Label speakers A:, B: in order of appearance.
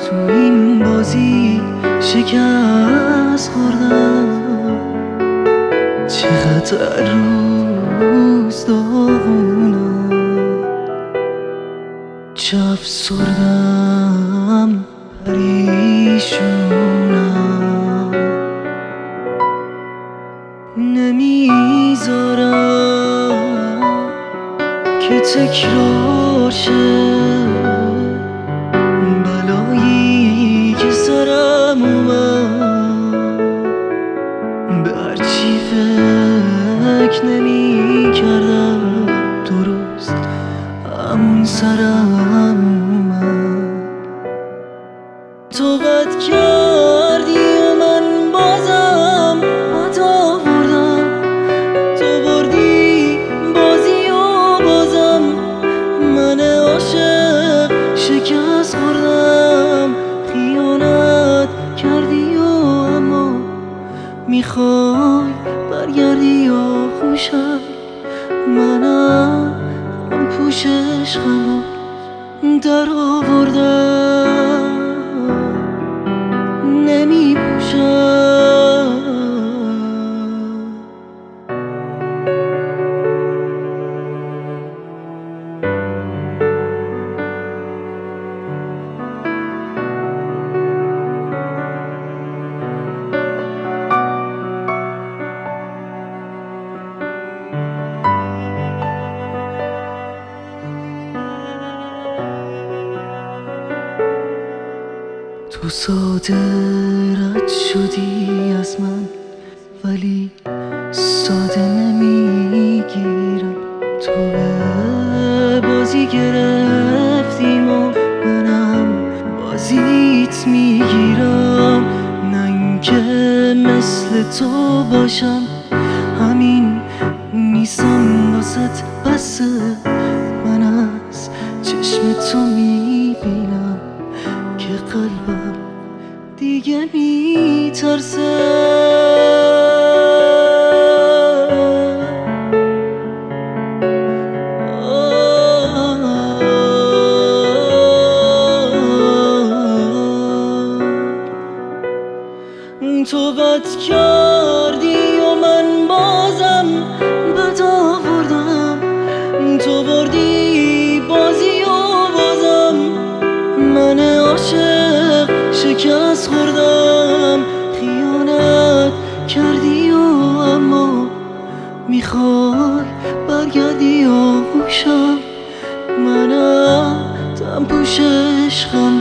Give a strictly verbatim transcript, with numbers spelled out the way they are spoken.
A: تو این بازی شکست خوردم، چقدر روز داغونم، چه افسردم پریشونم، نمیذارم که تکرار شه بلایی که سرم اومد. به هرچی فکر نمی کردم درست همون سرم اومد. تو بد کردی و من بازم بد آوردم، تو بردی بازی و بازم من عاشق شکست خوردم. خیانت کردی و اما میخوای برگردی یا خوشم، منم هم پوش عشقم در آوردم، نمی پوشم. تو ساده رد شدی از من ولی ساده نمیگیرم. تو به بازی گرفتیم و منم بازیت میگیرم. نه اینکه مثل تو باشم، همین نیستم واسه بسه. من از چشم تو میبینم که قلبم دیگه میترسه. تو بد کردی و من بازم بد آوردم، تو بردی بازی و بازم من عاشق شکست خوردم. خیانت کردی و اما میخوای برگردی یا خوشم، منم دم پوش عشقم